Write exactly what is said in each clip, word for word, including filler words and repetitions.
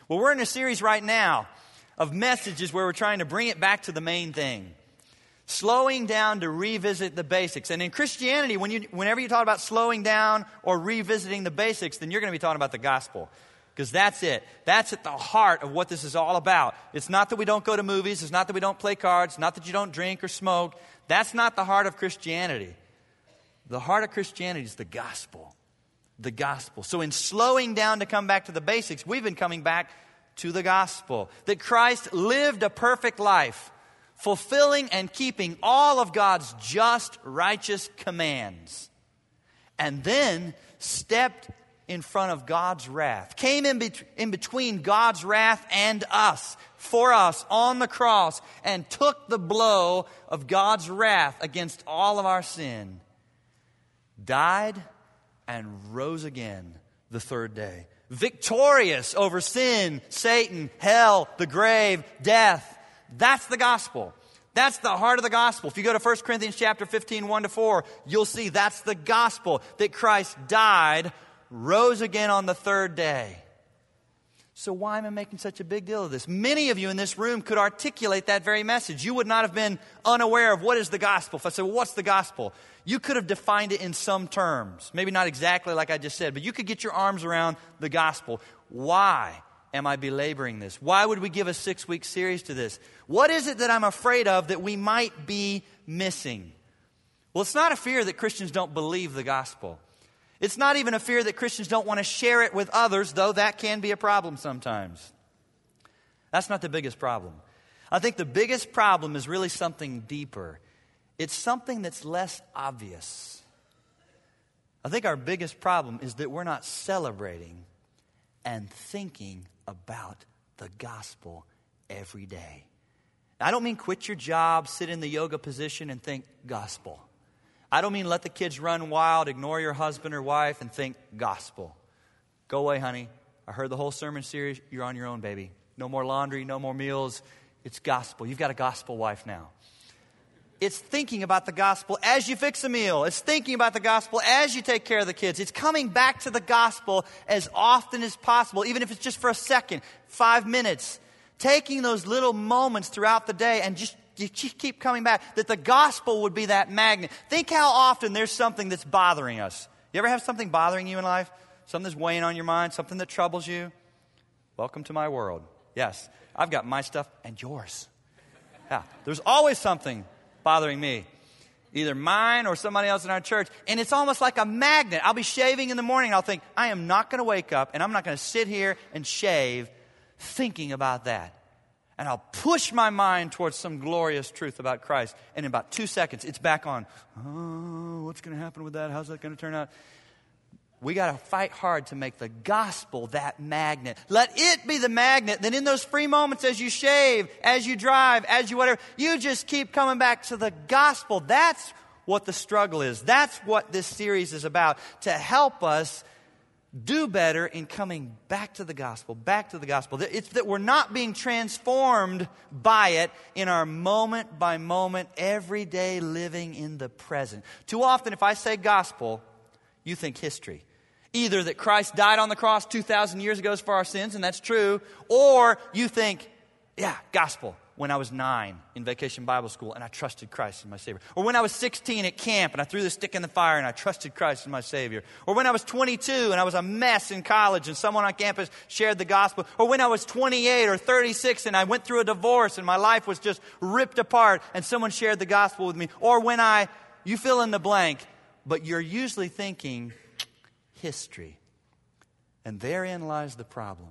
Well, we're in a series right now of messages where we're trying to bring it back to the main thing. Slowing down to revisit the basics. And in Christianity, when you, whenever you talk about slowing down or revisiting the basics, then you're going to be talking about the gospel. Because that's it. That's at the heart of what this is all about. It's not that we don't go to movies. It's not that we don't play cards. It's not that you don't drink or smoke. That's not the heart of Christianity. The heart of Christianity is the gospel. The gospel. So in slowing down to come back to the basics, we've been coming back to the gospel. That Christ lived a perfect life, fulfilling and keeping all of God's just, righteous commands. And then stepped in front of God's wrath. Came in, bet- in between God's wrath and us, for us, on the cross, and took the blow of God's wrath against all of our sin. Died and rose again the third day. Victorious over sin, Satan, hell, the grave, death. That's the gospel. That's the heart of the gospel. If you go to First Corinthians chapter fifteen, one to four, you'll see that's the gospel. That Christ died, rose again on the third day. So why am I making such a big deal of this? Many of you in this room could articulate that very message. You would not have been unaware of what is the gospel. If I said, well, what's the gospel? You could have defined it in some terms. Maybe not exactly like I just said, but you could get your arms around the gospel. Why am I belaboring this? Why would we give a six-week series to this? What is it that I'm afraid of that we might be missing? Well, it's not a fear that Christians don't believe the gospel. It's not even a fear that Christians don't want to share it with others, though that can be a problem sometimes. That's not the biggest problem. I think the biggest problem is really something deeper. It's something that's less obvious. I think our biggest problem is that we're not celebrating and thinking about the gospel every day. I don't mean quit your job, sit in the yoga position and think gospel. I don't mean let the kids run wild, ignore your husband or wife and think gospel. Go away, honey. I heard the whole sermon series. You're on your own, baby. No more laundry, no more meals. It's gospel. You've got a gospel wife now. It's thinking about the gospel as you fix a meal. It's thinking about the gospel as you take care of the kids. It's coming back to the gospel as often as possible, even if it's just for a second, five minutes. Taking those little moments throughout the day and just you keep coming back, that the gospel would be that magnet. Think how often there's something that's bothering us. You ever have something bothering you in life? Something that's weighing on your mind, something that troubles you? Welcome to my world. Yes, I've got my stuff and yours. Yeah, there's always something bothering me. Either mine or somebody else in our church. And it's almost like a magnet. I'll be shaving in the morning and I'll think, I am not going to wake up and I'm not going to sit here and shave thinking about that. And I'll push my mind towards some glorious truth about Christ. And in about two seconds, it's back on. Oh, what's going to happen with that? How's that going to turn out? We got to fight hard to make the gospel that magnet. Let it be the magnet. Then in those free moments as you shave, as you drive, as you whatever, you just keep coming back to the gospel. That's what the struggle is. That's what this series is about. To help us do better in coming back to the gospel, back to the gospel. It's that we're not being transformed by it in our moment by moment, everyday living in the present. Too often, if I say gospel, you think history. Either that Christ died on the cross two thousand years ago for our sins, and that's true, or you think, yeah, gospel. When I was nine in Vacation Bible School and I trusted Christ as my Savior. Or when I was sixteen at camp and I threw the stick in the fire and I trusted Christ as my Savior. Or when I was twenty-two and I was a mess in college and someone on campus shared the gospel. Or when I was twenty-eight or thirty-six and I went through a divorce and my life was just ripped apart and someone shared the gospel with me. Or when I, you fill in the blank, but you're usually thinking history. And therein lies the problem.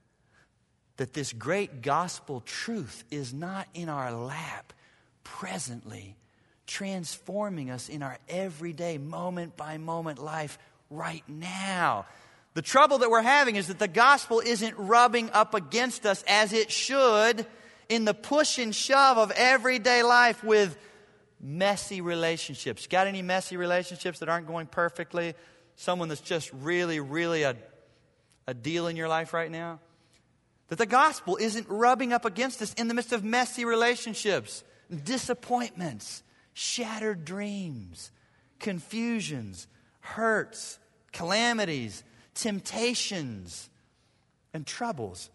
That this great gospel truth is not in our lap presently, transforming us in our everyday moment by moment life right now. The trouble that we're having is that the gospel isn't rubbing up against us as it should in the push and shove of everyday life with messy relationships. Got any messy relationships that aren't going perfectly? Someone that's just really, really a, a deal in your life right now? That the gospel isn't rubbing up against us in the midst of messy relationships, disappointments, shattered dreams, confusions, hurts, calamities, temptations, and troubles.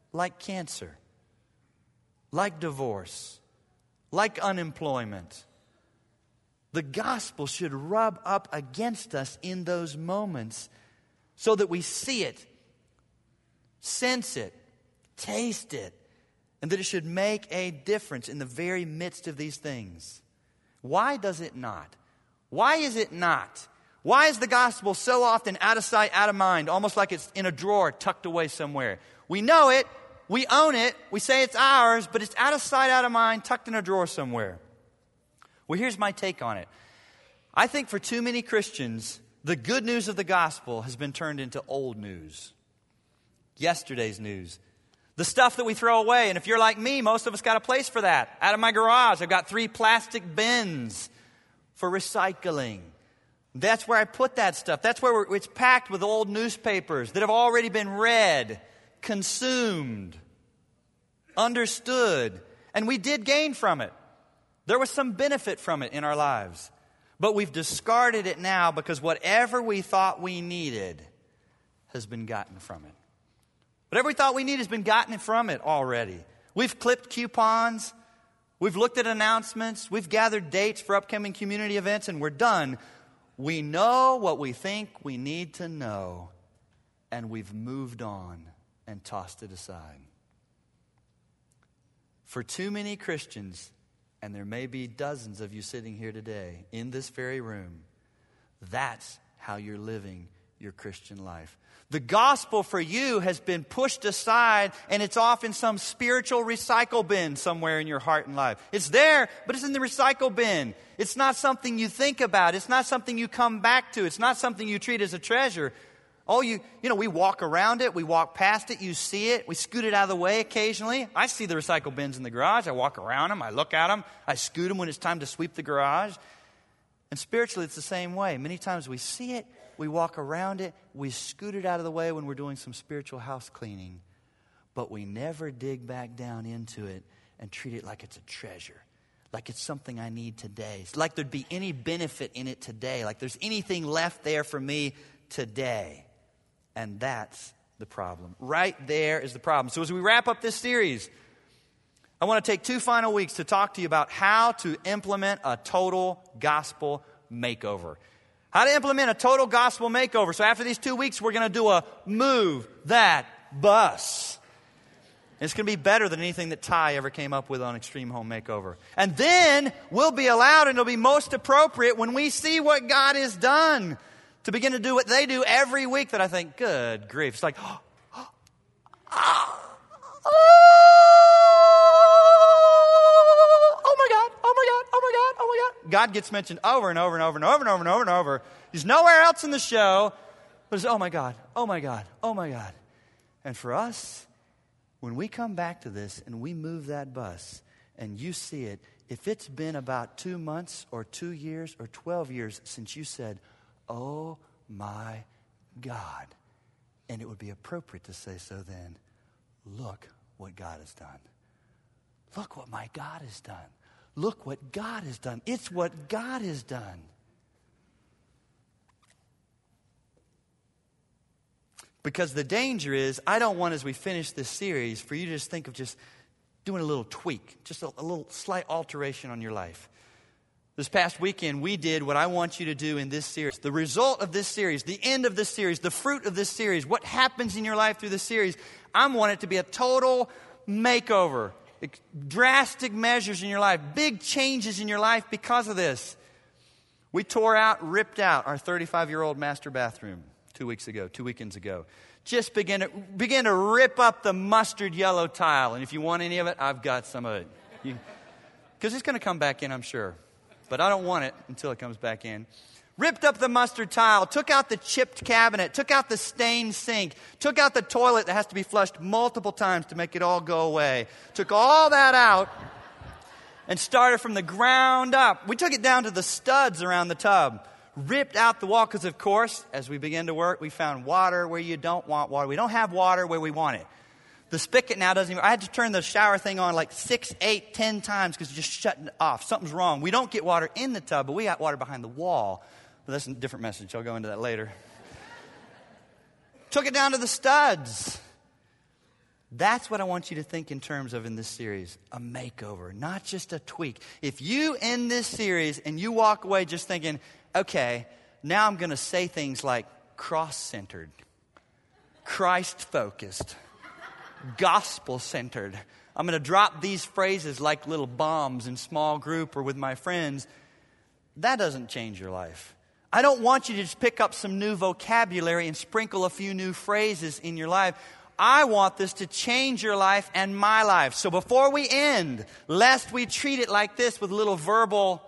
like cancer, like divorce, like unemployment. The gospel should rub up against us in those moments so that we see it, sense it, taste it, and that it should make a difference in the very midst of these things. Why does it not? Why is it not? Why is the gospel so often out of sight, out of mind, almost like it's in a drawer tucked away somewhere? We know it, we own it, we say it's ours, but it's out of sight, out of mind, tucked in a drawer somewhere. Well, here's my take on it. I think for too many Christians, the good news of the gospel has been turned into old news. Yesterday's news. The stuff that we throw away. And if you're like me, most of us got a place for that. Out of my garage, I've got three plastic bins for recycling. That's where I put that stuff. That's where we're, it's packed with old newspapers that have already been read, consumed, understood. And we did gain from it. There was some benefit from it in our lives. But we've discarded it now because whatever we thought we needed has been gotten from it. Whatever we thought we needed has been gotten from it already. We've clipped coupons. We've looked at announcements. We've gathered dates for upcoming community events, and we're done. We know what we think we need to know, and we've moved on and tossed it aside. For too many Christians, and there may be dozens of you sitting here today in this very room, that's how you're living your Christian life. The gospel for you has been pushed aside, and it's off in some spiritual recycle bin somewhere in your heart and life. It's there, but it's in the recycle bin. It's not something you think about. It's not something you come back to. It's not something you treat as a treasure. Oh, you, you know, we walk around it. We walk past it. You see it. We scoot it out of the way occasionally. I see the recycle bins in the garage. I walk around them. I look at them. I scoot them when it's time to sweep the garage. And spiritually, it's the same way. Many times we see it. We walk around it. We scoot it out of the way when we're doing some spiritual house cleaning. But we never dig back down into it and treat it like it's a treasure. Like it's something I need today. It's like there'd be any benefit in it today. Like there's anything left there for me today. And that's the problem. Right there is the problem. So as we wrap up this series, I want to take two final weeks to talk to you about how to implement a total gospel makeover. How to implement a total gospel makeover. So after these two weeks, we're going to do a move that bus. It's going to be better than anything that Ty ever came up with on Extreme Home Makeover. And then we'll be allowed, and it'll be most appropriate when we see what God has done, to begin to do what they do every week that I think, good grief. It's like, oh, oh, oh, oh my God, oh my God, oh my God, oh my God. God gets mentioned over and over and over and over and over and over and over. He's nowhere else in the show. But it's, oh my God, oh my God, oh my God. And for us, when we come back to this and we move that bus and you see it, if it's been about two months or two years or twelve years since you said, oh my God, and it would be appropriate to say so then, look what God has done. Look what my God has done. Look what God has done. It's what God has done. Because the danger is, I don't want, as we finish this series, for you to just think of just doing a little tweak, just a, a little slight alteration on your life. This past weekend, we did what I want you to do in this series. The result of this series, the end of this series, the fruit of this series, what happens in your life through this series, I want it to be a total makeover. Drastic measures in your life, big changes in your life because of this. We tore out, ripped out our thirty-five-year-old master bathroom two weeks ago, two weekends ago. Just begin to, begin to rip up the mustard yellow tile. And if you want any of it, I've got some of it. Because it's going to come back in, I'm sure. But I don't want it until it comes back in. Ripped up the mustard tile, took out the chipped cabinet, took out the stained sink, took out the toilet that has to be flushed multiple times to make it all go away. Took all that out and started from the ground up. We took it down to the studs around the tub. Ripped out the wall because, of course, as we began to work, we found water where you don't want water. We don't have water where we want it. The spigot now doesn't even, I had to turn the shower thing on like six, eight, ten times because it's just shutting off. Something's wrong. We don't get water in the tub, but we got water behind the wall. But that's a different message. I'll go into that later. Took it down to the studs. That's what I want you to think in terms of in this series, a makeover, not just a tweak. If you end this series and you walk away just thinking, okay, now I'm going to say things like cross-centered, Christ-focused, gospel-centered. I'm going to drop these phrases like little bombs in small group or with my friends. That doesn't change your life. I don't want you to just pick up some new vocabulary and sprinkle a few new phrases in your life. I want this to change your life and my life. So before we end, lest we treat it like this with little verbal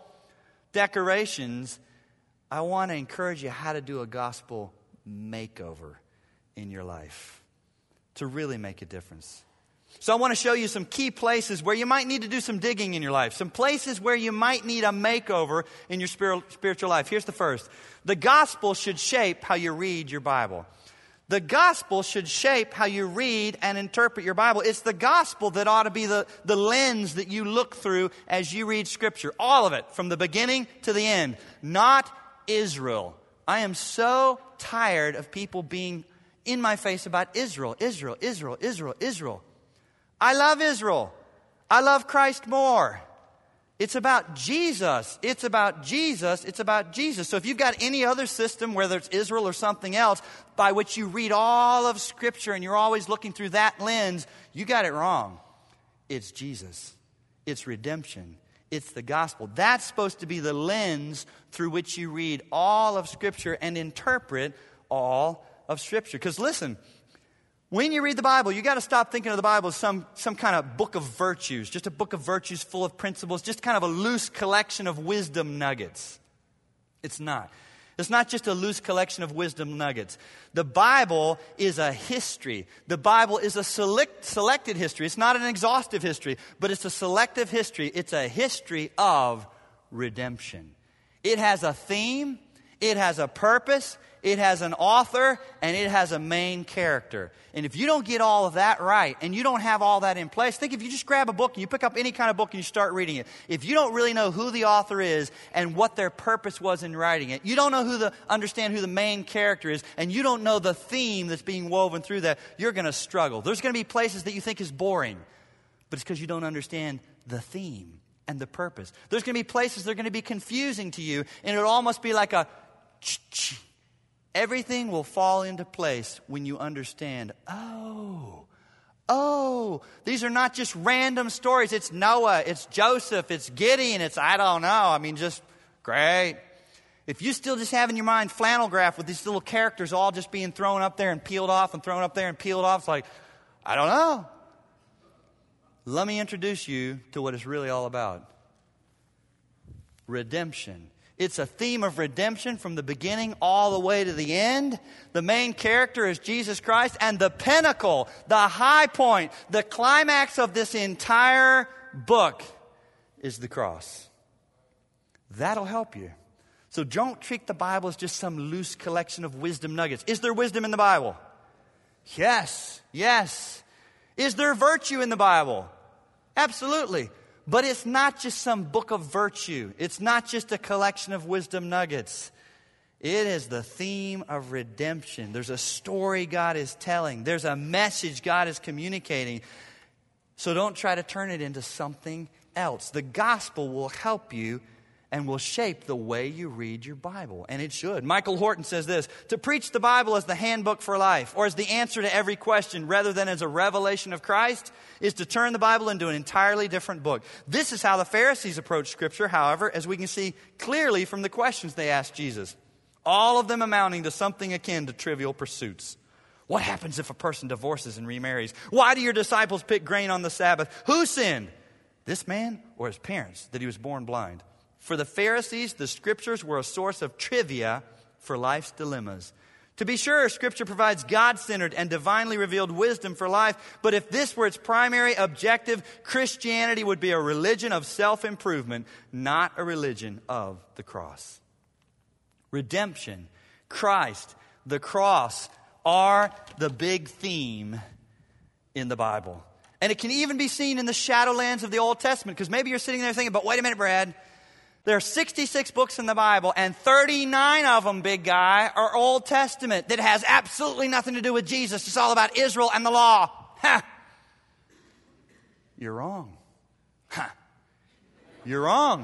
decorations, I want to encourage you how to do a gospel makeover in your life to really make a difference. So I want to show you some key places where you might need to do some digging in your life. Some places where you might need a makeover in your spiritual life. Here's the first. The gospel should shape how you read your Bible. The gospel should shape how you read and interpret your Bible. It's the gospel that ought to be the, the lens that you look through as you read Scripture. All of it, from the beginning to the end. Not Israel. I am so tired of people being in my face about Israel, Israel, Israel, Israel, Israel. I love Israel. I love Christ more. It's about Jesus. It's about Jesus. It's about Jesus. So if you've got any other system, whether it's Israel or something else, by which you read all of Scripture and you're always looking through that lens, you got it wrong. It's Jesus. It's redemption. It's the gospel. That's supposed to be the lens through which you read all of Scripture and interpret all of Scripture. Because listen, when you read the Bible, you got to stop thinking of the Bible as some, some kind of book of virtues, just a book of virtues full of principles, just kind of a loose collection of wisdom nuggets. It's not. It's not just a loose collection of wisdom nuggets. The Bible is a history. The Bible is a select, selected history. It's not an exhaustive history, but it's a selective history. It's a history of redemption. It has a theme. It has a purpose. It has an author, and it has a main character. And if you don't get all of that right, and you don't have all that in place, think if you just grab a book and you pick up any kind of book and you start reading it. If you don't really know who the author is and what their purpose was in writing it, you don't know who the understand who the main character is, and you don't know the theme that's being woven through that, you're going to struggle. There's going to be places that you think is boring, but it's because you don't understand the theme and the purpose. There's going to be places that are going to be confusing to you, and it'll almost be like a ch-ch. Everything will fall into place when you understand, oh, oh, these are not just random stories. It's Noah, it's Joseph, it's Gideon, it's I don't know. I mean, just great. If you still just have in your mind flannel graph with these little characters all just being thrown up there and peeled off and thrown up there and peeled off, it's like, I don't know. Let me introduce you to what it's really all about. Redemption. It's a theme of redemption from the beginning all the way to the end. The main character is Jesus Christ, and the pinnacle, the high point, the climax of this entire book is the cross. That'll help you. So don't treat the Bible as just some loose collection of wisdom nuggets. Is there wisdom in the Bible? Yes, yes. Is there virtue in the Bible? Absolutely. But it's not just some book of virtue. It's not just a collection of wisdom nuggets. It is the theme of redemption. There's a story God is telling. There's a message God is communicating. So don't try to turn it into something else. The gospel will help you and will shape the way you read your Bible. And it should. Michael Horton says this: to preach the Bible as the handbook for life, or as the answer to every question, rather than as a revelation of Christ, is to turn the Bible into an entirely different book. This is how the Pharisees approached Scripture, however, as we can see clearly from the questions they asked Jesus. All of them amounting to something akin to trivial pursuits. What happens if a person divorces and remarries? Why do your disciples pick grain on the Sabbath? Who sinned, this man or his parents, that he was born blind? For the Pharisees, the Scriptures were a source of trivia for life's dilemmas. To be sure, Scripture provides God-centered and divinely revealed wisdom for life, but if this were its primary objective, Christianity would be a religion of self-improvement, not a religion of the cross. Redemption, Christ, the cross are the big theme in the Bible. And it can even be seen in the shadowlands of the Old Testament, because maybe you're sitting there thinking, but wait a minute, Brad. There are sixty-six books in the Bible, and thirty-nine of them, big guy, are Old Testament that has absolutely nothing to do with Jesus. It's all about Israel and the law. Ha! You're wrong. Huh. You're wrong.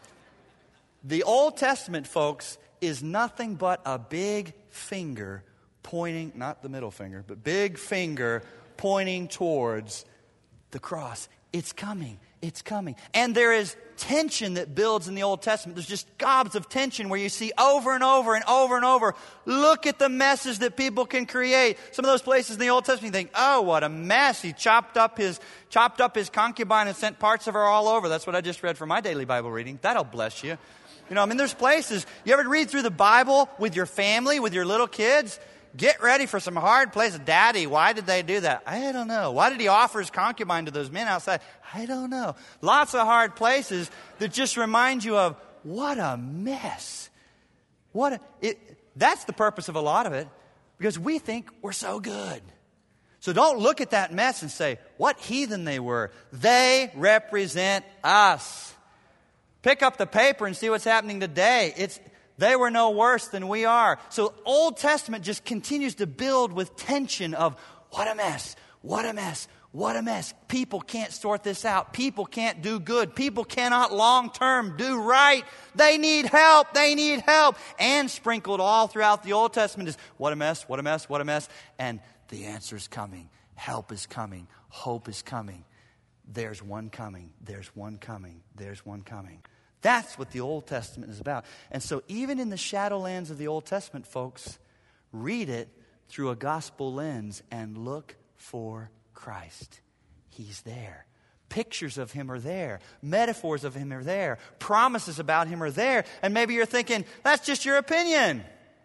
The Old Testament, folks, is nothing but a big finger pointing, not the middle finger, but big finger pointing towards the cross. It's coming. It's coming. And there is tension that builds in the Old Testament. There's just gobs of tension where you see over and over and over and over. Look at the messes that people can create. Some of those places in the Old Testament, you think, oh, what a mess. He chopped up his chopped up his concubine and sent parts of her all over. That's what I just read for my daily Bible reading. That'll bless you. You know, I mean, there's places. You ever read through the Bible with your family, with your little kids? Get ready for some hard places. Daddy, why did they do that? I don't know. Why did he offer his concubine to those men outside? I don't know. Lots of hard places that just remind you of what a mess. What a, it, that's the purpose of a lot of it, because we think we're so good. So don't look at that mess and say, what heathen they were. They represent us. Pick up the paper and see what's happening today. It's They were no worse than we are. So Old Testament just continues to build with tension of what a mess, what a mess, what a mess. People can't sort this out. People can't do good. People cannot long-term do right. They need help. They need help. And sprinkled all throughout the Old Testament is what a mess, what a mess, what a mess. And the answer is coming. Help is coming. Hope is coming. There's one coming. There's one coming. There's one coming. That's what the Old Testament is about. And so even in the shadowlands of the Old Testament, folks, read it through a gospel lens and look for Christ. He's there. Pictures of him are there. Metaphors of him are there. Promises about him are there. And maybe you're thinking, that's just your opinion.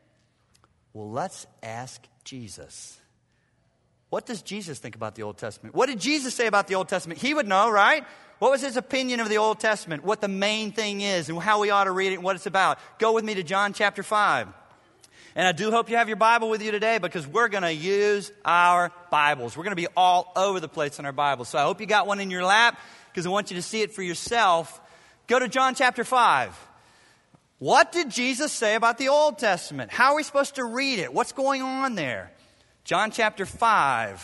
Well, let's ask Jesus. What does Jesus think about the Old Testament? What did Jesus say about the Old Testament? He would know, right? What was his opinion of the Old Testament? What the main thing is and how we ought to read it and what it's about? Go with me to John chapter five. And I do hope you have your Bible with you today, because we're going to use our Bibles. We're going to be all over the place in our Bibles. So I hope you got one in your lap, because I want you to see it for yourself. Go to John chapter five. What did Jesus say about the Old Testament? How are we supposed to read it? What's going on there? John chapter five.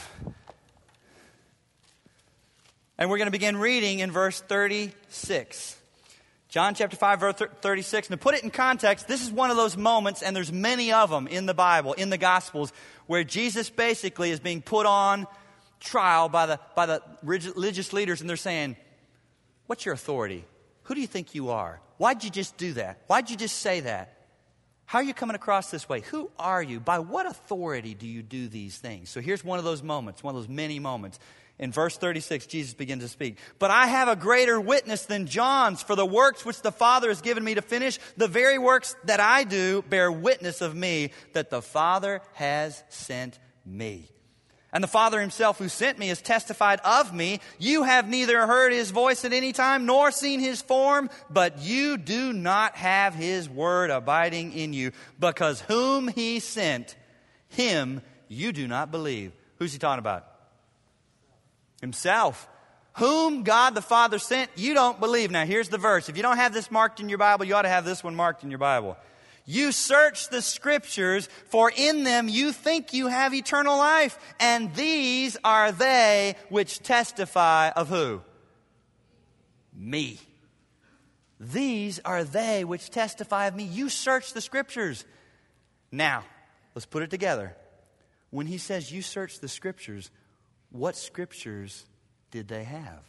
And we're going to begin reading in verse thirty-six. John chapter five, verse thirty-six. And to put it in context, this is one of those moments, and there's many of them in the Bible, in the Gospels, where Jesus basically is being put on trial by the, by the religious leaders, and they're saying, what's your authority? Who do you think you are? Why'd you just do that? Why'd you just say that? How are you coming across this way? Who are you? By what authority do you do these things? So here's one of those moments, one of those many moments. In verse thirty-six, Jesus begins to speak. But I have a greater witness than John's, for the works which the Father has given me to finish, the very works that I do bear witness of me, that the Father has sent me. And the Father himself who sent me has testified of me. You have neither heard his voice at any time, nor seen his form, but you do not have his word abiding in you, because whom he sent, him you do not believe. Who's he talking about? Himself. Whom God the Father sent, you don't believe. Now here's the verse. If you don't have this marked in your Bible, you ought to have this one marked in your Bible. You search the Scriptures, for in them you think you have eternal life. And these are they which testify of who? Me. These are they which testify of me. You search the Scriptures. Now, let's put it together. When he says you search the Scriptures, what Scriptures did they have?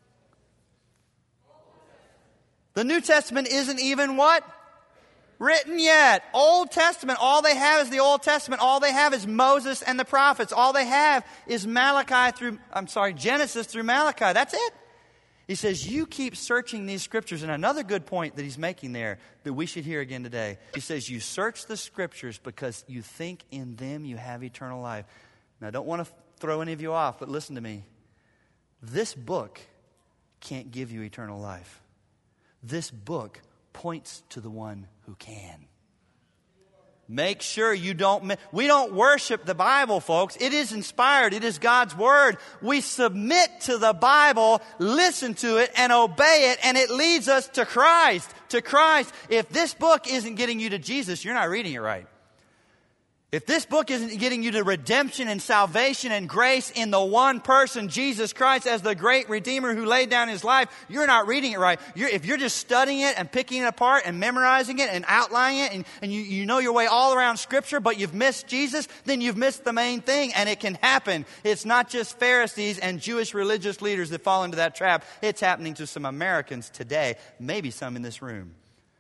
The New Testament isn't even what? Written yet. Old Testament. All they have is the Old Testament. All they have is Moses and the prophets. All they have is Malachi through, I'm sorry, Genesis through Malachi. That's it. He says, you keep searching these Scriptures. And another good point that he's making there that we should hear again today. He says, you search the Scriptures because you think in them you have eternal life. Now, I don't want to throw any of you off, but listen to me. This book can't give you eternal life. This book points to the one who can. Make sure you don't... We don't worship the Bible, folks. It is inspired. It is God's Word. We submit to the Bible, listen to it, and obey it, and it leads us to Christ. To Christ. If this book isn't getting you to Jesus, you're not reading it right. If this book isn't getting you to redemption and salvation and grace in the one person, Jesus Christ, as the great Redeemer who laid down His life, you're not reading it right. You're, if you're just studying it and picking it apart and memorizing it and outlining it, and, and you, you know your way all around Scripture, but you've missed Jesus, then you've missed the main thing, and it can happen. It's not just Pharisees and Jewish religious leaders that fall into that trap. It's happening to some Americans today, maybe some in this room.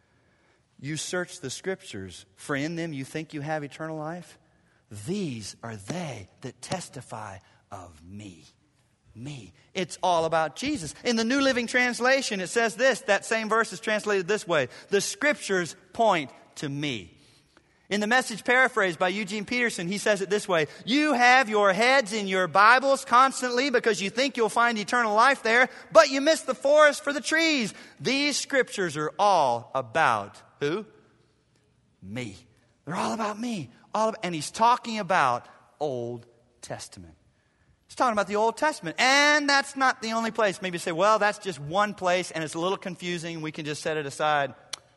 You search the Scriptures, for in them you think you have eternal life. These are they that testify of me. Me. It's all about Jesus. In the New Living Translation, it says this. That same verse is translated this way. The Scriptures point to me. In the Message paraphrase by Eugene Peterson, he says it this way. You have your heads in your Bibles constantly because you think you'll find eternal life there, but you miss the forest for the trees. These Scriptures are all about who? Me. They're all about me. All about, and he's talking about Old Testament. He's talking about the Old Testament. And that's not the only place. Maybe you say, well, that's just one place and it's a little confusing. We can just set it aside.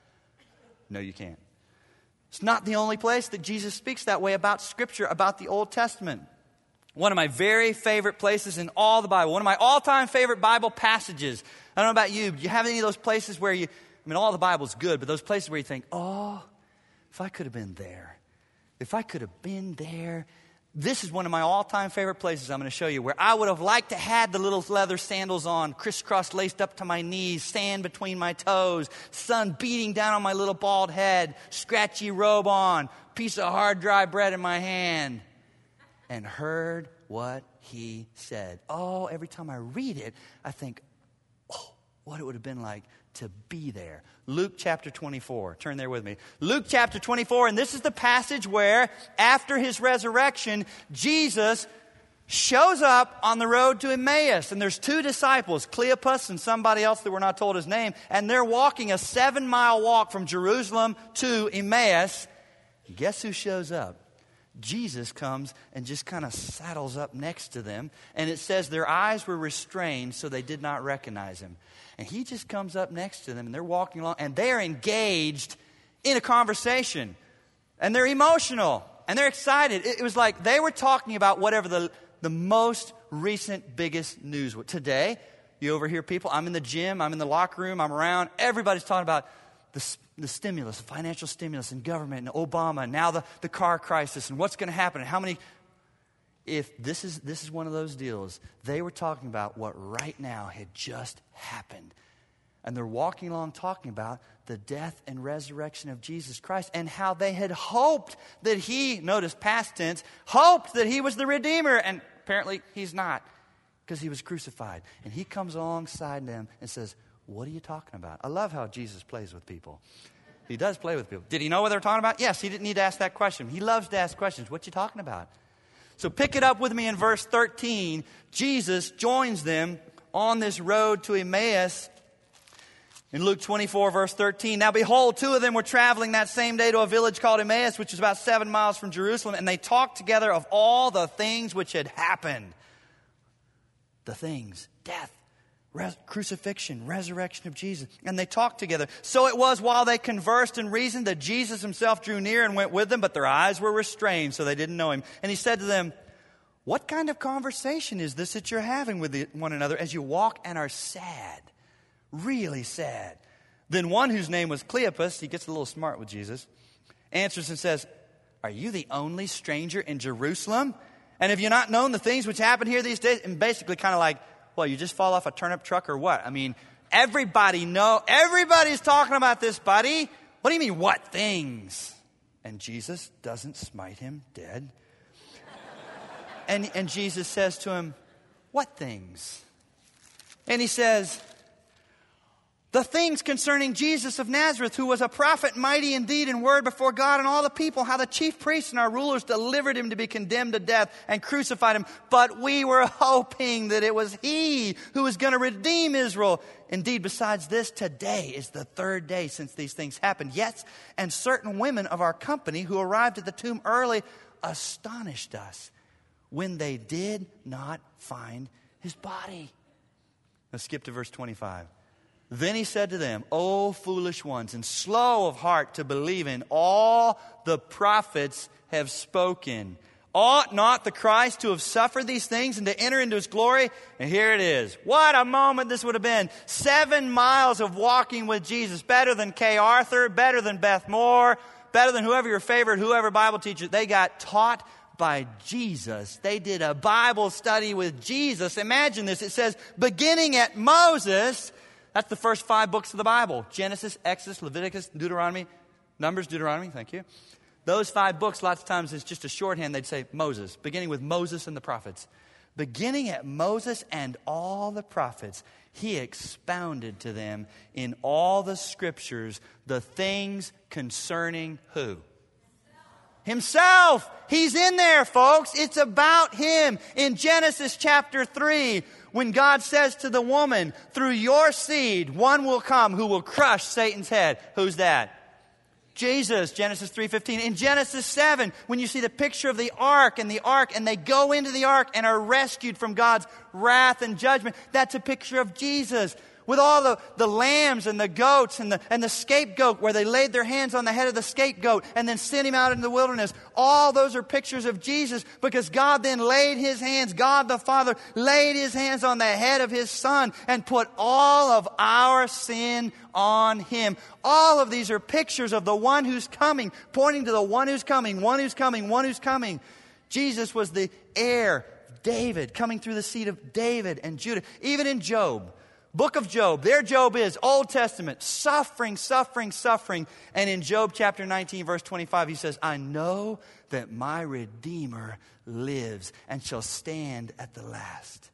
No, you can't. It's not the only place that Jesus speaks that way about Scripture, about the Old Testament. One of my very favorite places in all the Bible, one of my all-time favorite Bible passages. I don't know about you, do you have any of those places where you, I mean, all the Bible's good, but those places where you think, oh, if I could have been there. If I could have been there. This is one of my all-time favorite places I'm going to show you where I would have liked to have the little leather sandals on, crisscross laced up to my knees, sand between my toes, sun beating down on my little bald head, scratchy robe on, piece of hard, dry bread in my hand, and heard what he said. Oh, every time I read it, I think, oh, what it would have been like to be there. Luke chapter twenty-four. Turn there with me. Luke chapter twenty-four, and this is the passage where, after his resurrection, Jesus shows up on the road to Emmaus. And there's two disciples, Cleopas and somebody else that we're not told his name, and they're walking a seven-mile walk from Jerusalem to Emmaus. Guess who shows up? Jesus comes and just kind of saddles up next to them. And it says their eyes were restrained, so they did not recognize him. And he just comes up next to them, and they're walking along, and they're engaged in a conversation. And they're emotional, and they're excited. It, it was like they were talking about whatever the, the most recent, biggest news was. Today, you overhear people, I'm in the gym, I'm in the locker room, I'm around. Everybody's talking about the, the stimulus, the financial stimulus, and government, and Obama, and now the, the car crisis, and what's going to happen, and how many... If this is this is one of those deals, they were talking about what right now had just happened. And they're walking along talking about the death and resurrection of Jesus Christ and how they had hoped that he, notice past tense, hoped that he was the Redeemer. And apparently he's not, because he was crucified. And he comes alongside them and says, what are you talking about? I love how Jesus plays with people. He does play with people. Did he know what they're talking about? Yes, he didn't need to ask that question. He loves to ask questions. What you talking about? So pick it up with me in verse thirteen. Jesus joins them on this road to Emmaus. In Luke twenty-four, verse thirteen, now behold, two of them were traveling that same day to a village called Emmaus, which is about seven miles from Jerusalem, and they talked together of all the things which had happened. The things, death, res- crucifixion, resurrection of Jesus. And they talked together. So it was while they conversed and reasoned that Jesus himself drew near and went with them, but their eyes were restrained, so they didn't know him. And he said to them, what kind of conversation is this that you're having with the, one another as you walk and are sad? Really sad. Then one whose name was Cleopas, he gets a little smart with Jesus, answers and says, are you the only stranger in Jerusalem? And have you not known the things which happen here these days? And basically kind of like, well, you just fall off a turnip truck or what? I mean, everybody know, everybody's talking about this, buddy. What do you mean, what things? And Jesus doesn't smite him dead. and, and Jesus says to him, what things? And he says, the things concerning Jesus of Nazareth, who was a prophet, mighty in deed and word before God and all the people, how the chief priests and our rulers delivered him to be condemned to death and crucified him. But we were hoping that it was he who was going to redeem Israel. Indeed, besides this, today is the third day since these things happened. Yes, and certain women of our company who arrived at the tomb early astonished us when they did not find his body. Let's skip to verse twenty-five. Then he said to them, O foolish ones, and slow of heart to believe in all the prophets have spoken. Ought not the Christ to have suffered these things and to enter into his glory? And here it is. What a moment this would have been. Seven miles of walking with Jesus. Better than Kay Arthur, better than Beth Moore, better than whoever your favorite, whoever Bible teacher. They got taught by Jesus. They did a Bible study with Jesus. Imagine this. It says, beginning at Moses, that's the first five books of the Bible. Genesis, Exodus, Leviticus, Deuteronomy, Numbers, Deuteronomy, thank you. Those five books, lots of times, it's just a shorthand. They'd say Moses, beginning with Moses and the prophets. Beginning at Moses and all the prophets, he expounded to them in all the scriptures the things concerning who? Himself. He's in there, folks. It's about him. In Genesis chapter three, when God says to the woman, through your seed, one will come who will crush Satan's head. Who's that? Jesus, Genesis three fifteen. In Genesis seven, when you see the picture of the ark and the ark, and they go into the ark and are rescued from God's wrath and judgment, that's a picture of Jesus. With all the, the lambs and the goats and the, and the scapegoat, where they laid their hands on the head of the scapegoat and then sent him out into the wilderness. All those are pictures of Jesus, because God then laid his hands, God the Father laid his hands on the head of his Son and put all of our sin on him. All of these are pictures of the one who's coming, pointing to the one who's coming, one who's coming, one who's coming. Jesus was the heir, David, coming through the seed of David and Judah. Even in Job, book of Job, there Job is, Old Testament, suffering, suffering, suffering. And in Job chapter nineteen, verse twenty-five, he says, I know that my Redeemer lives and shall stand at the last.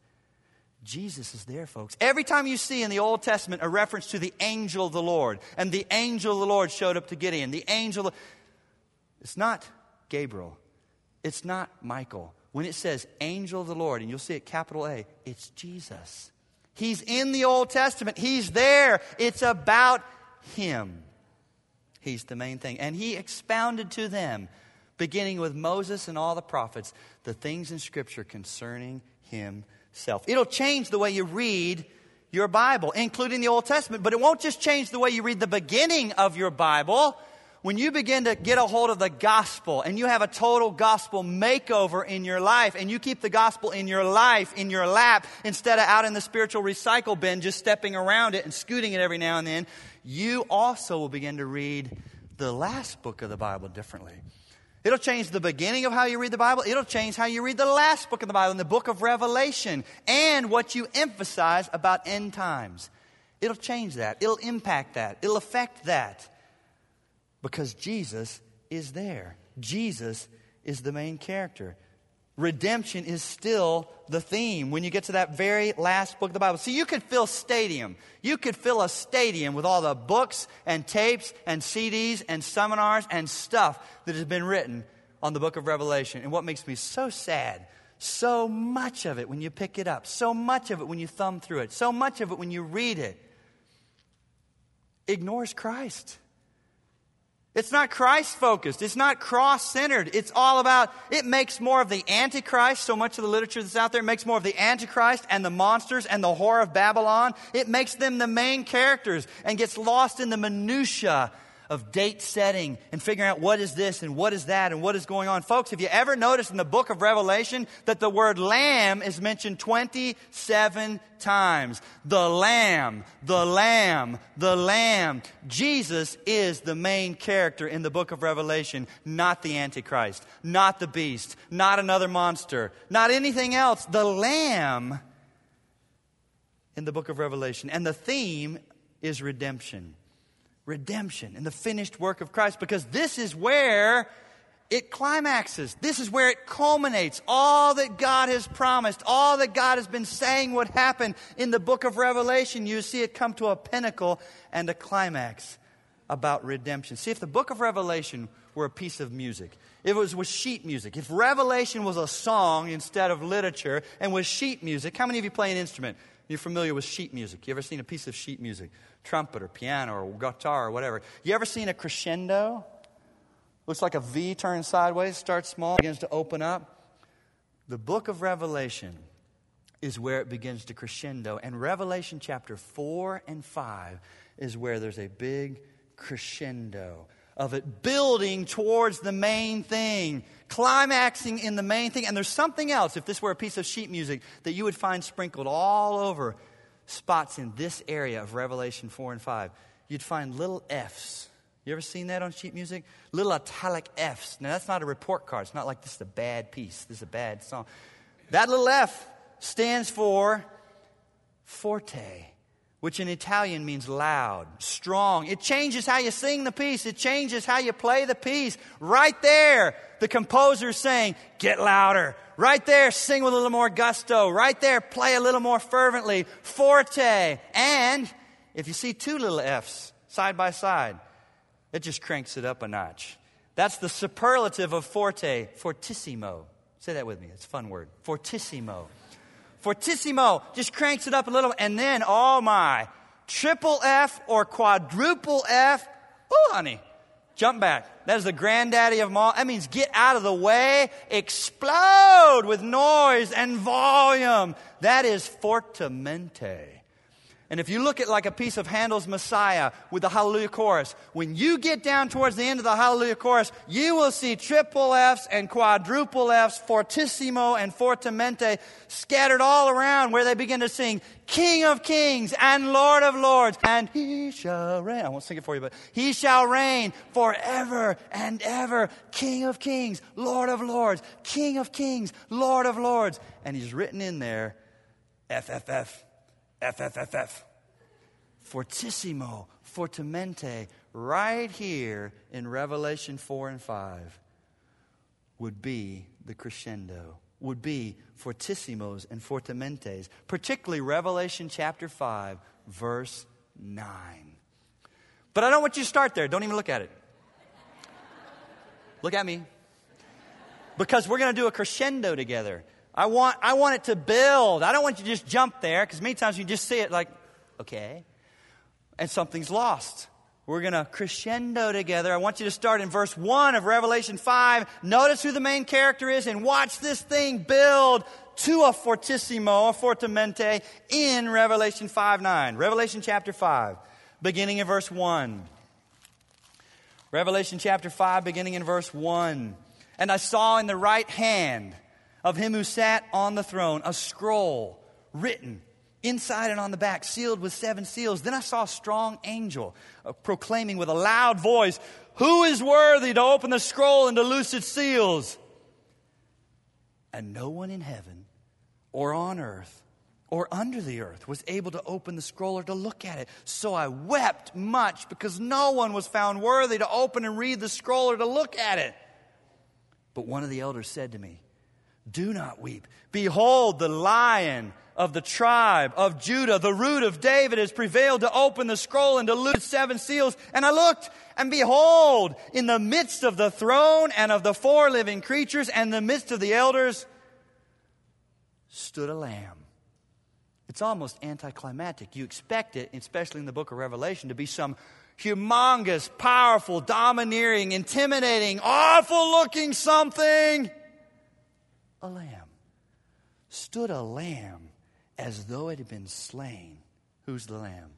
Jesus is there, folks. Every time you see in the Old Testament a reference to the angel of the Lord, and the angel of the Lord showed up to Gideon, the angel, it's not Gabriel. It's not Michael. When it says angel of the Lord, and you'll see it capital A, it's Jesus. He's in the Old Testament. He's there. It's about him. He's the main thing. And he expounded to them, beginning with Moses and all the prophets, the things in Scripture concerning himself. It'll change the way you read your Bible, including the Old Testament. But it won't just change the way you read the beginning of your Bible. When you begin to get a hold of the gospel and you have a total gospel makeover in your life, and you keep the gospel in your life, in your lap, instead of out in the spiritual recycle bin, just stepping around it and scooting it every now and then, you also will begin to read the last book of the Bible differently. It'll change the beginning of how you read the Bible. It'll change how you read the last book of the Bible, in the book of Revelation, and what you emphasize about end times. It'll change that. It'll impact that. It'll affect that. Because Jesus is there. Jesus is the main character. Redemption is still the theme when you get to that very last book of the Bible. See, you could fill stadium. You could fill a stadium with all the books and tapes and C Ds and seminars and stuff that has been written on the book of Revelation. And what makes me so sad, so much of it when you pick it up, so much of it when you thumb through it, so much of it when you read it, ignores Christ. It's not Christ-focused. It's not cross-centered. It's all about, it makes more of the Antichrist. So much of the literature that's out there makes more of the Antichrist and the monsters and the whore of Babylon. It makes them the main characters and gets lost in the minutia of date setting and figuring out what is this and what is that and what is going on. Folks, have you ever noticed in the book of Revelation that the word lamb is mentioned twenty-seven times? The lamb, the lamb, the lamb. Jesus is the main character in the book of Revelation, not the Antichrist, not the beast, not another monster, not anything else. The lamb in the book of Revelation. And the theme is redemption. Redemption and the finished work of Christ, because this is where it climaxes. This is where it culminates. All that God has promised, all that God has been saying would happen in the book of Revelation, you see it come to a pinnacle and a climax about redemption. See, if the book of Revelation were a piece of music, if it was with sheet music, if Revelation was a song instead of literature and was sheet music, how many of you play an instrument? You're familiar with sheet music. You ever seen a piece of sheet music? Trumpet or piano or guitar or whatever. You ever seen a crescendo? Looks like a V turned sideways, starts small, begins to open up. The book of Revelation is where it begins to crescendo. And Revelation chapter four and five is where there's a big crescendo of it building towards the main thing, climaxing in the main thing. And there's something else, if this were a piece of sheet music, that you would find sprinkled all over spots in this area of Revelation four and five. You'd find little F's. You ever seen that on sheet music? Little italic F's. Now, that's not a report card. It's not like this is a bad piece. This is a bad song. That little F stands for forte, which in Italian means loud, strong. It changes how you sing the piece. It changes how you play the piece. Right there, the composer's saying, get louder. Right there, sing with a little more gusto. Right there, play a little more fervently. Forte. And if you see two little F's side by side, it just cranks it up a notch. That's the superlative of forte, fortissimo. Say that with me. It's a fun word. Fortissimo. Fortissimo just cranks it up a little. And then, oh my, triple F or quadruple F. Oh, honey, jump back. That is the granddaddy of them all. That means get out of the way, explode with noise and volume. That is fortemente. And if you look at like a piece of Handel's Messiah with the Hallelujah Chorus, when you get down towards the end of the Hallelujah Chorus, you will see triple F's and quadruple F's, fortissimo and fortemente, scattered all around where they begin to sing, King of Kings and Lord of Lords, and He shall reign. I won't sing it for you, but He shall reign forever and ever. King of Kings, Lord of Lords, King of Kings, Lord of Lords. And He's written in there, F F F. F, F, F, F. Fortissimo, fortemente, right here in Revelation four and five would be the crescendo, would be fortissimos and fortementes, particularly Revelation chapter five, verse nine. But I don't want you to start there. Don't even look at it. Look at me. Because we're going to do a crescendo together. I want I want it to build. I don't want you to just jump there, because many times you just see it like, okay, and something's lost. We're going to crescendo together. I want you to start in verse one of Revelation five. Notice who the main character is and watch this thing build to a fortissimo, a fortemente in Revelation five nine. Revelation chapter five, beginning in verse one. Revelation chapter five, beginning in verse one. And I saw in the right hand of Him who sat on the throne a scroll written inside and on the back, sealed with seven seals. Then I saw a strong angel uh, proclaiming with a loud voice, who is worthy to open the scroll and to loose its seals? And no one in heaven or on earth or under the earth was able to open the scroll or to look at it. So I wept much, because no one was found worthy to open and read the scroll or to look at it. But one of the elders said to me, do not weep. Behold, the Lion of the tribe of Judah, the Root of David, has prevailed to open the scroll and to loose its seven seals. And I looked, and behold, in the midst of the throne and of the four living creatures and in the midst of the elders stood a lamb. It's almost anticlimactic. You expect it, especially in the book of Revelation, to be some humongous, powerful, domineering, intimidating, awful-looking something. A lamb. Stood a lamb as though it had been slain. Who's the lamb?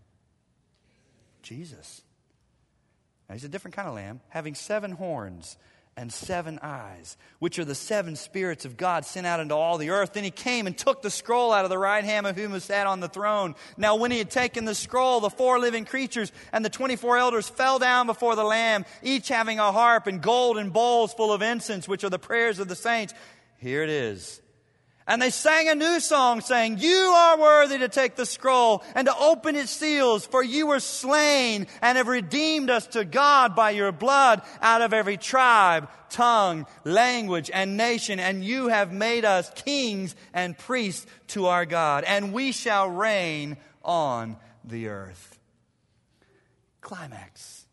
Jesus. Now, He's a different kind of lamb, having seven horns and seven eyes, which are the seven spirits of God sent out into all the earth. Then He came and took the scroll out of the right hand of Him who sat on the throne. Now when He had taken the scroll, the four living creatures and the twenty-four elders fell down before the Lamb, each having a harp and golden bowls full of incense, which are the prayers of the saints. Here it is. And they sang a new song, saying, you are worthy to take the scroll and to open its seals, for you were slain and have redeemed us to God by your blood out of every tribe, tongue, language, and nation. And you have made us kings and priests to our God, and we shall reign on the earth. Climax.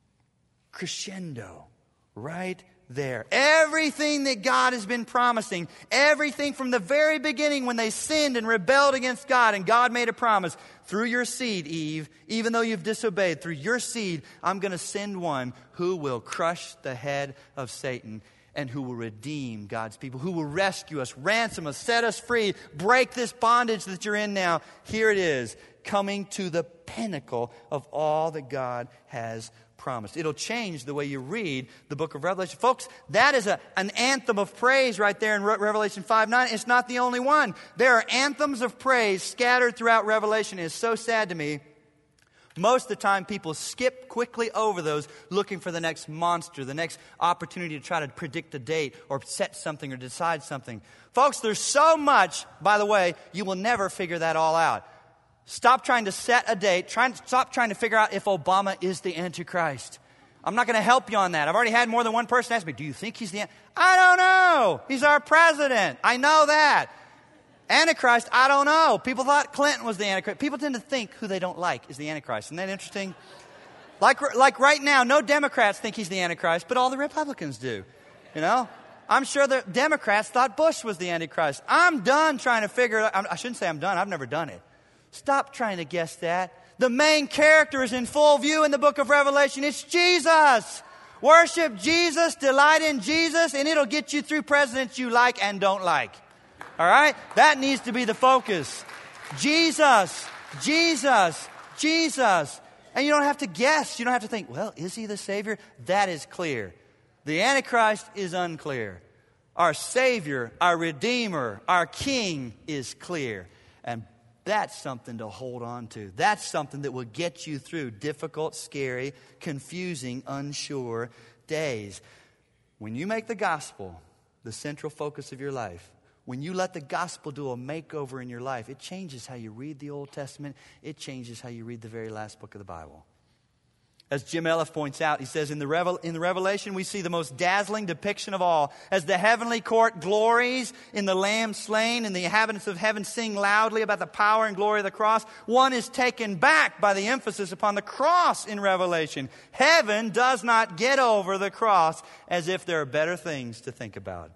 Crescendo. Right there. Everything that God has been promising, everything from the very beginning when they sinned and rebelled against God, and God made a promise, through your seed, Eve, even though you've disobeyed, through your seed, I'm going to send one who will crush the head of Satan. and who will redeem God's people, who will rescue us, ransom us, set us free, break this bondage that you're in now. Here it is, coming to the pinnacle of all that God has promised. It'll change the way you read the book of Revelation. Folks, that is a, an anthem of praise right there in Re- Revelation five nine. It's not the only one. There are anthems of praise scattered throughout Revelation. It's so sad to me. Most of the time, people skip quickly over those, looking for the next monster, the next opportunity to try to predict a date or set something or decide something. Folks, there's so much, by the way, you will never figure that all out. Stop trying to set a date. Try, stop trying to figure out if Obama is the Antichrist. I'm not going to help you on that. I've already had more than one person ask me, do you think he's the Antichrist? I don't know. He's our president. I know that. Antichrist, I don't know. People thought Clinton was the Antichrist. People tend to think who they don't like is the Antichrist. Isn't that interesting? Like, like right now, no Democrats think he's the Antichrist, but all the Republicans do. You know? I'm sure the Democrats thought Bush was the Antichrist. I'm done trying to figure it out. I shouldn't say I'm done. I've never done it. Stop trying to guess that. The main character is in full view in the book of Revelation. It's Jesus. Worship Jesus, delight in Jesus, and it'll get you through presidents you like and don't like. All right? That needs to be the focus. Jesus, Jesus, Jesus. And you don't have to guess. You don't have to think, well, is he the Savior? That is clear. The Antichrist is unclear. Our Savior, our Redeemer, our King is clear. And that's something to hold on to. That's something that will get you through difficult, scary, confusing, unsure days. When you make the gospel the central focus of your life, when you let the gospel do a makeover in your life, it changes how you read the Old Testament. It changes how you read the very last book of the Bible. As Jim Elliff points out, he says, in the, Revel- in the Revelation, we see the most dazzling depiction of all. As the heavenly court glories in the Lamb slain and the inhabitants of heaven sing loudly about the power and glory of the cross, one is taken back by the emphasis upon the cross in Revelation. Heaven does not get over the cross as if there are better things to think about.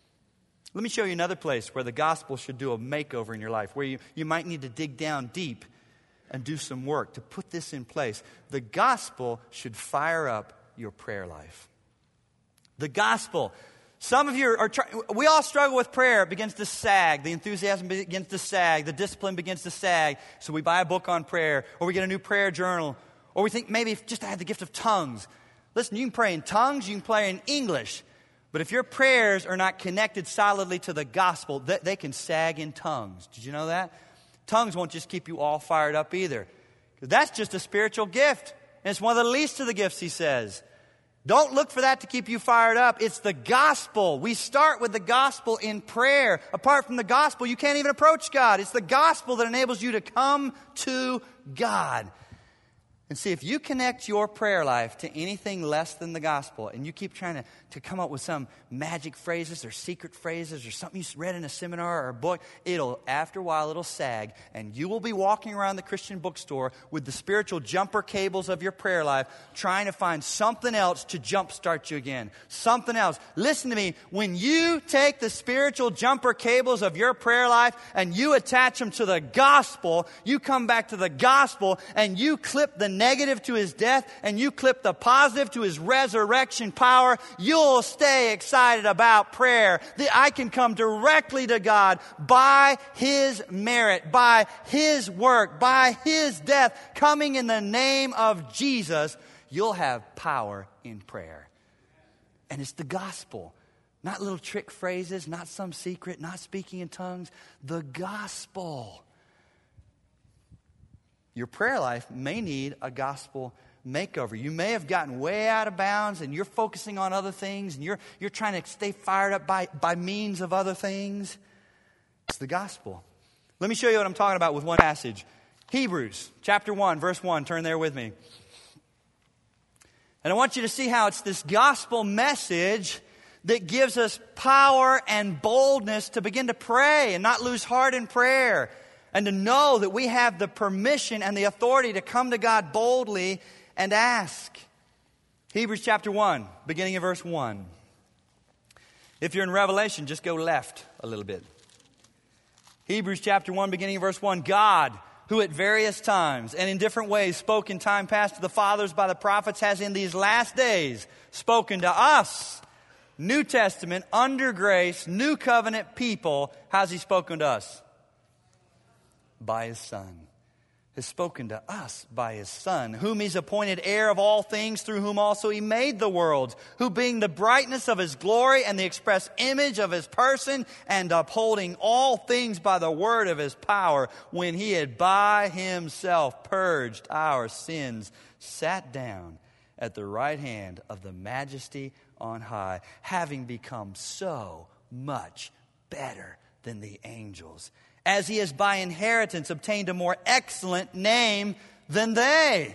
Let me show you another place where the gospel should do a makeover in your life, where you, you might need to dig down deep and do some work to put this in place. The gospel should fire up your prayer life. The gospel. Some of you are trying, we all struggle with prayer. It begins to sag. The enthusiasm begins to sag. The discipline begins to sag. So we buy a book on prayer, or we get a new prayer journal, or we think maybe if just I had the gift of tongues. Listen, you can pray in tongues, you can pray in English. But if your prayers are not connected solidly to the gospel, they, they can sag in tongues. Did you know that? Tongues won't just keep you all fired up either. That's just a spiritual gift. And it's one of the least of the gifts, he says. Don't look for that to keep you fired up. It's the gospel. We start with the gospel in prayer. Apart from the gospel, you can't even approach God. It's the gospel that enables you to come to God. And see, if you connect your prayer life to anything less than the gospel, and you keep trying to, to come up with some magic phrases or secret phrases or something you read in a seminar or a book, it'll, after a while, it'll sag, and you will be walking around the Christian bookstore with the spiritual jumper cables of your prayer life, trying to find something else to jumpstart you again. Something else. Listen to me. When you take the spiritual jumper cables of your prayer life and you attach them to the gospel, you come back to the gospel and you clip the negative to his death and you clip the positive to his resurrection power, you'll stay excited about prayer. That I can come directly to God by his merit, by his work, by his death, coming in the name of Jesus. You'll have power in prayer. And it's the gospel. Not little trick phrases, not some secret, not speaking in tongues. The gospel. Your prayer life may need a gospel makeover. You may have gotten way out of bounds and you're focusing on other things and you're, you're trying to stay fired up by, by means of other things. It's the gospel. Let me show you what I'm talking about with one passage. Hebrews chapter one, verse one. Turn there with me. And I want you to see how it's this gospel message that gives us power and boldness to begin to pray and not lose heart in prayer. And to know that we have the permission and the authority to come to God boldly and ask. Hebrews chapter one, beginning of verse one. If you're in Revelation, just go left a little bit. Hebrews chapter one, beginning of verse one. God, who at various times and in different ways spoke in time past to the fathers by the prophets, has in these last days spoken to us New Testament, under grace, new covenant people, how's he spoken to us? By his Son. Has spoken to us by his Son, whom he's appointed heir of all things, through whom also he made the worlds, who being the brightness of his glory and the express image of his person, and upholding all things by the word of his power, when he had by himself purged our sins, sat down at the right hand of the Majesty on high, having become so much better than the angels, as he has by inheritance obtained a more excellent name than they.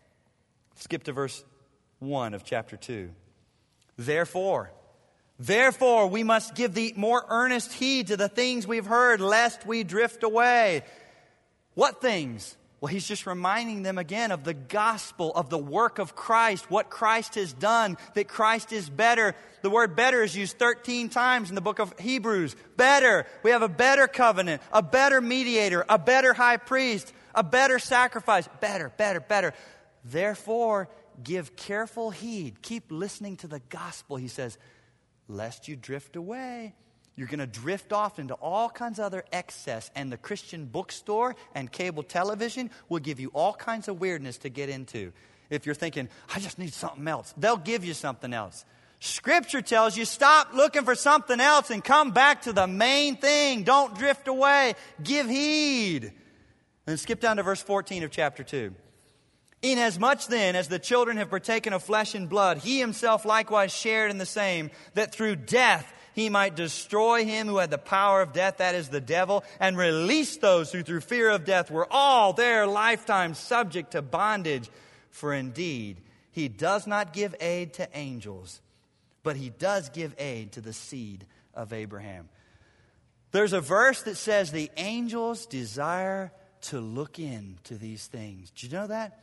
Skip to verse one of chapter two. Therefore, therefore we must give the more earnest heed to the things we've heard, lest we drift away. What things? Well, he's just reminding them again of the gospel, of the work of Christ, what Christ has done, that Christ is better. The word better is used thirteen times in the book of Hebrews. Better. We have a better covenant, a better mediator, a better high priest, a better sacrifice. Better, better, better. Therefore, give careful heed. Keep listening to the gospel, he says, lest you drift away. You're going to drift off into all kinds of other excess. And the Christian bookstore and cable television will give you all kinds of weirdness to get into. If you're thinking, I just need something else, they'll give you something else. Scripture tells you stop looking for something else and come back to the main thing. Don't drift away. Give heed. And then skip down to verse fourteen of chapter two. Inasmuch then as the children have partaken of flesh and blood, he himself likewise shared in the same, that through death he might destroy him who had the power of death, that is the devil, and release those who through fear of death were all their lifetime subject to bondage. For indeed, he does not give aid to angels, but he does give aid to the seed of Abraham. There's a verse that says the angels desire to look into these things. Did you know that?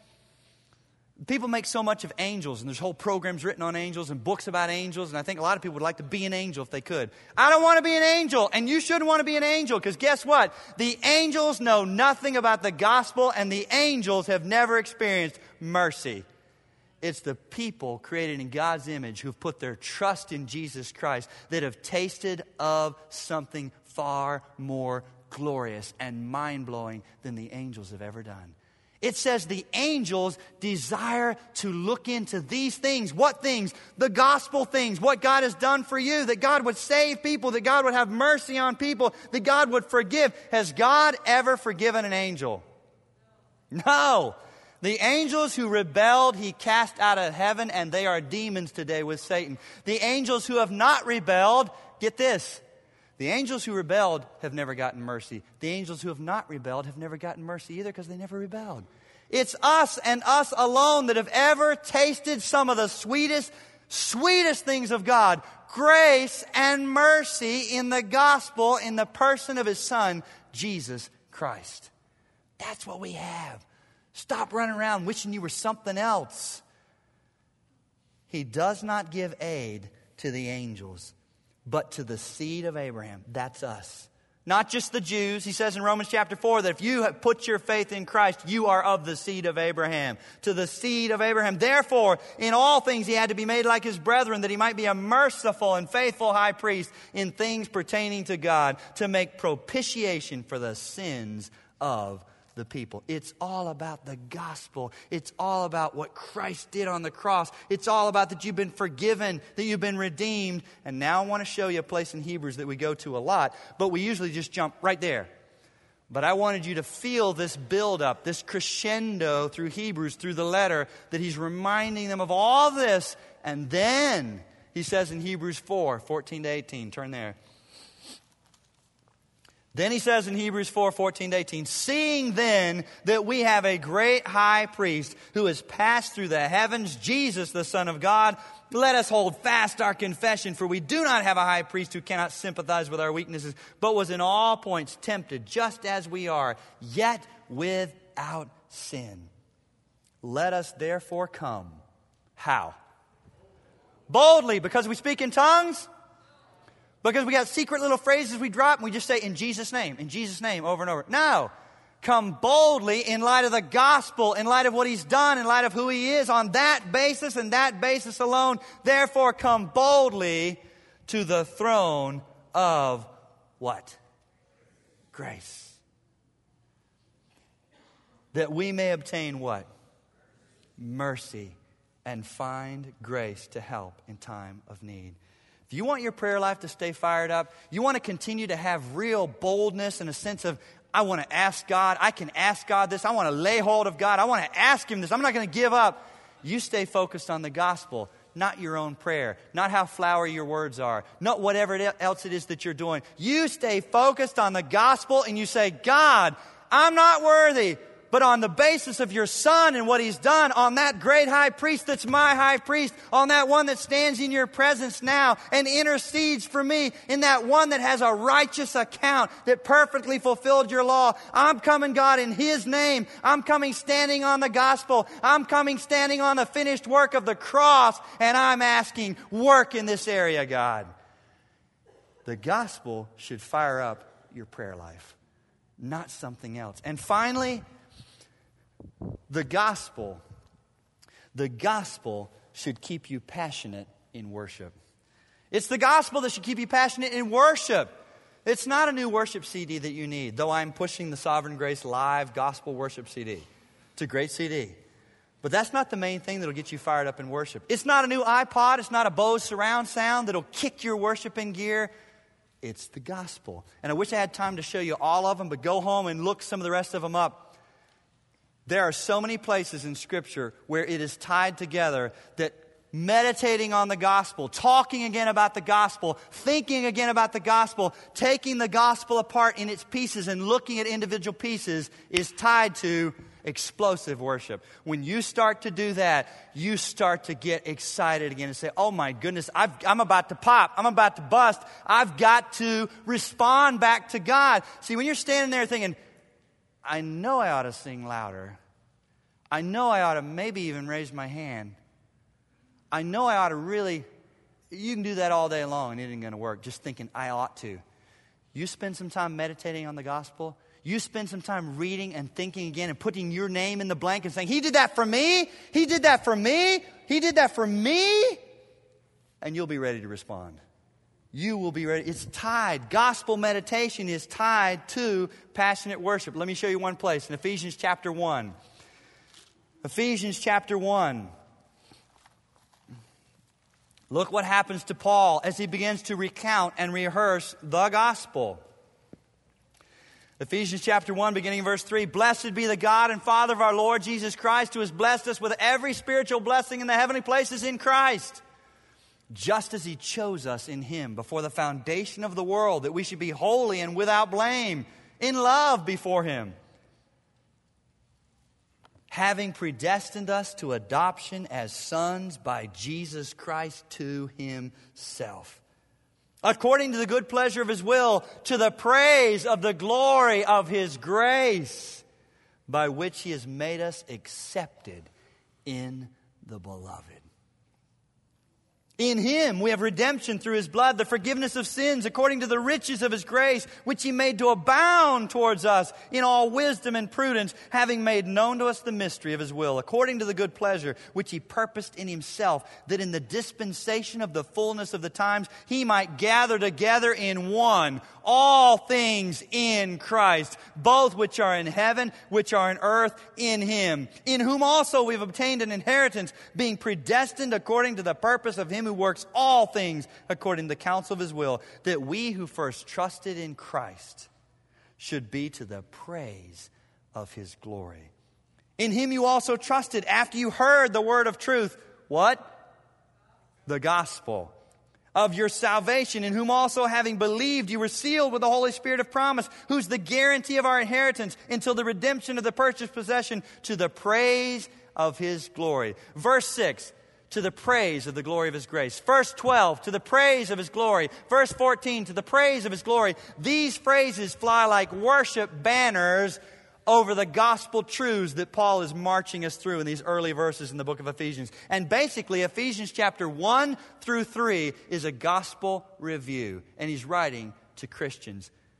People make so much of angels, and there's whole programs written on angels and books about angels, and I think a lot of people would like to be an angel if they could. I don't want to be an angel, and you shouldn't want to be an angel, because guess what? The angels know nothing about the gospel, and the angels have never experienced mercy. It's the people created in God's image who've put their trust in Jesus Christ that have tasted of something far more glorious and mind-blowing than the angels have ever done. It says the angels desire to look into these things. What things? The gospel things. What God has done for you. That God would save people. That God would have mercy on people. That God would forgive. Has God ever forgiven an angel? No. The angels who rebelled, he cast out of heaven, and they are demons today with Satan. The angels who have not rebelled, get this. The angels who rebelled have never gotten mercy. The angels who have not rebelled have never gotten mercy either, because they never rebelled. It's us and us alone that have ever tasted some of the sweetest, sweetest things of God. Grace and mercy in the gospel, in the person of his Son, Jesus Christ. That's what we have. Stop running around wishing you were something else. He does not give aid to the angels, but to the seed of Abraham. That's us. Not just the Jews. He says in Romans chapter four that if you have put your faith in Christ, you are of the seed of Abraham. To the seed of Abraham. Therefore, in all things he had to be made like his brethren, that he might be a merciful and faithful high priest in things pertaining to God, to make propitiation for the sins of the people. It's all about the gospel. It's all about what Christ did on the cross. It's all about that you've been forgiven, that you've been redeemed. And now I want to show you a place in Hebrews that we go to a lot, but we usually just jump right there. But I wanted you to feel this build-up, this crescendo through Hebrews, through the letter, that he's reminding them of all this. And then he says in Hebrews four, fourteen to eighteen, turn there. Then he says in Hebrews four, fourteen to eighteen, seeing then that we have a great high priest who has passed through the heavens, Jesus, the Son of God, let us hold fast our confession, for we do not have a high priest who cannot sympathize with our weaknesses, but was in all points tempted just as we are, yet without sin. Let us therefore come. How? Boldly, because we speak in tongues? Because we got secret little phrases we drop and we just say, in Jesus' name, in Jesus' name, over and over. No. Come boldly in light of the gospel, in light of what he's done, in light of who he is, on that basis and that basis alone. Therefore, come boldly to the throne of what? Grace. That we may obtain what? Mercy and find grace to help in time of need. If you want your prayer life to stay fired up, you want to continue to have real boldness and a sense of, I want to ask God, I can ask God this, I want to lay hold of God, I want to ask Him this, I'm not going to give up. You stay focused on the gospel, not your own prayer, not how flowery your words are, not whatever else it is that you're doing. You stay focused on the gospel and you say, God, I'm not worthy, but on the basis of your Son and what He's done, on that great high priest that's my high priest, on that one that stands in your presence now and intercedes for me, in that one that has a righteous account that perfectly fulfilled your law, I'm coming, God, in His name. I'm coming standing on the gospel. I'm coming standing on the finished work of the cross, and I'm asking, work in this area, God. The gospel should fire up your prayer life, not something else. And finally, the gospel, the gospel should keep you passionate in worship. It's the gospel that should keep you passionate in worship. It's not a new worship C D that you need, though I'm pushing the Sovereign Grace Live Gospel Worship C D. It's a great C D. But that's not the main thing that'll get you fired up in worship. It's not a new iPod. It's not a Bose surround sound that'll kick your worship in gear. It's the gospel. And I wish I had time to show you all of them, but go home and look some of the rest of them up. There are so many places in Scripture where it is tied together that meditating on the gospel, talking again about the gospel, thinking again about the gospel, taking the gospel apart in its pieces and looking at individual pieces is tied to explosive worship. When you start to do that, you start to get excited again and say, oh my goodness, I've, I'm about to pop. I'm about to bust. I've got to respond back to God. See, when you're standing there thinking, I know I ought to sing louder. I know I ought to maybe even raise my hand. I know I ought to really, you can do that all day long and it ain't going to work, just thinking I ought to. You spend some time meditating on the gospel. You spend some time reading and thinking again and putting your name in the blank and saying, He did that for me. He did that for me. He did that for me. And you'll be ready to respond. You will be ready. It's tied. Gospel meditation is tied to passionate worship. Let me show you one place in Ephesians chapter one. Ephesians chapter one. Look what happens to Paul as he begins to recount and rehearse the gospel. Ephesians chapter one, beginning in verse three. Blessed be the God and Father of our Lord Jesus Christ, who has blessed us with every spiritual blessing in the heavenly places in Christ, just as He chose us in Him before the foundation of the world, that we should be holy and without blame, in love before Him, having predestined us to adoption as sons by Jesus Christ to Himself, according to the good pleasure of His will, to the praise of the glory of His grace, by which He has made us accepted in the Beloved. In Him we have redemption through His blood, the forgiveness of sins, according to the riches of His grace, which He made to abound towards us in all wisdom and prudence, having made known to us the mystery of His will, according to the good pleasure which He purposed in Himself, that in the dispensation of the fullness of the times He might gather together in one all things in Christ, both which are in heaven, which are in earth, in Him, in whom also we've obtained an inheritance, being predestined according to the purpose of Him who works all things according to the counsel of His will, that we who first trusted in Christ should be to the praise of His glory. In Him you also trusted after you heard the word of truth. What? The gospel of your salvation, in whom also having believed you were sealed with the Holy Spirit of promise, who's the guarantee of our inheritance until the redemption of the purchased possession, to the praise of His glory. Verse six, to the praise of the glory of His grace. Verse twelve, to the praise of His glory. Verse fourteen, to the praise of His glory. These phrases fly like worship banners over the gospel truths that Paul is marching us through in these early verses in the book of Ephesians. And basically, Ephesians chapter one through three is a gospel review. And he's writing to Christians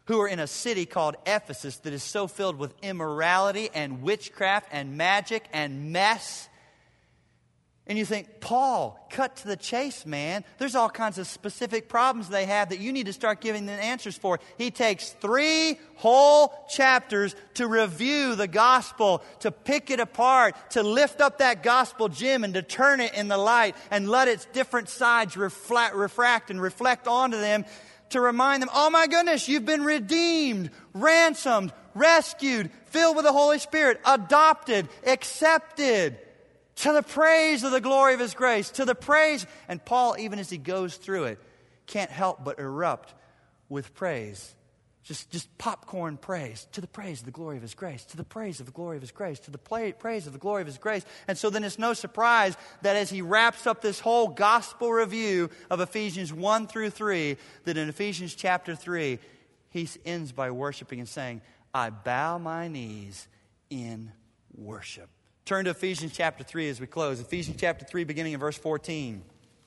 who are in a city called Ephesus that is so filled with immorality and witchcraft and magic and mess. And you think, Paul, cut to the chase, man. There's all kinds of specific problems they have that you need to start giving them answers for. He takes three whole chapters to review the gospel, to pick it apart, to lift up that gospel gem and to turn it in the light and let its different sides reflect, refract and reflect onto them, to remind them, oh my goodness, you've been redeemed, ransomed, rescued, filled with the Holy Spirit, adopted, accepted. To the praise of the glory of His grace, to the praise. And Paul, even as he goes through it, can't help but erupt with praise. Just, just popcorn praise. To the praise of the glory of His grace, to the praise of the glory of His grace, to the play, praise of the glory of His grace. And so then it's no surprise that as he wraps up this whole gospel review of Ephesians one through three, that in Ephesians chapter three, he ends by worshiping and saying, I bow my knees in worship. Turn to Ephesians chapter three as we close. Ephesians chapter three, beginning in verse fourteen.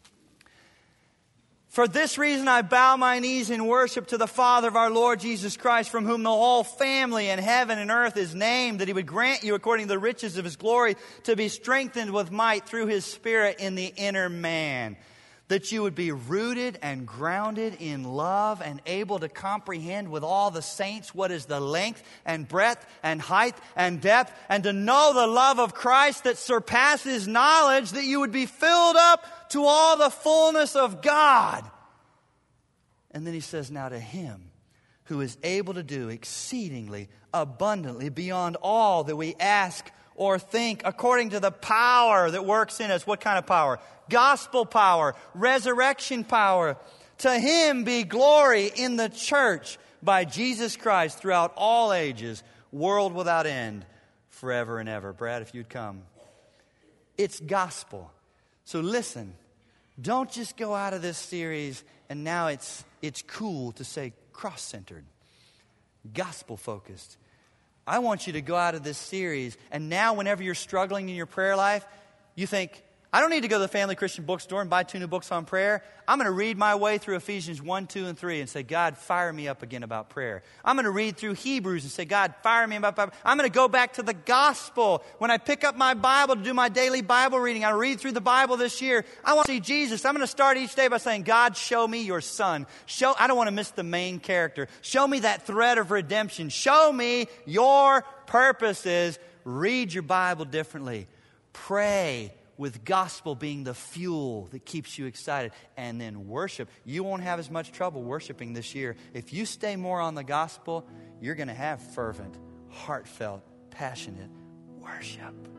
For this reason I bow my knees in worship to the Father of our Lord Jesus Christ, from whom the whole family in heaven and earth is named, that He would grant you, according to the riches of His glory, to be strengthened with might through His Spirit in the inner man, that you would be rooted and grounded in love and able to comprehend with all the saints what is the length and breadth and height and depth, and to know the love of Christ that surpasses knowledge, that you would be filled up to all the fullness of God. And then he says, now to Him who is able to do exceedingly abundantly beyond all that we ask or think, according to the power that works in us. What kind of power? Gospel power, resurrection power. To Him be glory in the church by Jesus Christ throughout all ages, world without end, forever and ever. Brad, if you'd come. It's gospel. So listen, don't just go out of this series and now it's it's cool to say cross-centered, gospel-focused. I want you to go out of this series, and now whenever you're struggling in your prayer life, you think, I don't need to go to the Family Christian Bookstore and buy two new books on prayer. I'm going to read my way through Ephesians one, two, and three and say, God, fire me up again about prayer. I'm going to read through Hebrews and say, God, fire me up about prayer. I'm going to go back to the gospel. When I pick up my Bible to do my daily Bible reading, I read through the Bible this year. I want to see Jesus. I'm going to start each day by saying, God, show me your Son. Show. I don't want to miss the main character. Show me that thread of redemption. Show me your purposes. Read your Bible differently. Pray with gospel being the fuel that keeps you excited. And then worship. You won't have as much trouble worshiping this year. If you stay more on the gospel, you're going to have fervent, heartfelt, passionate worship.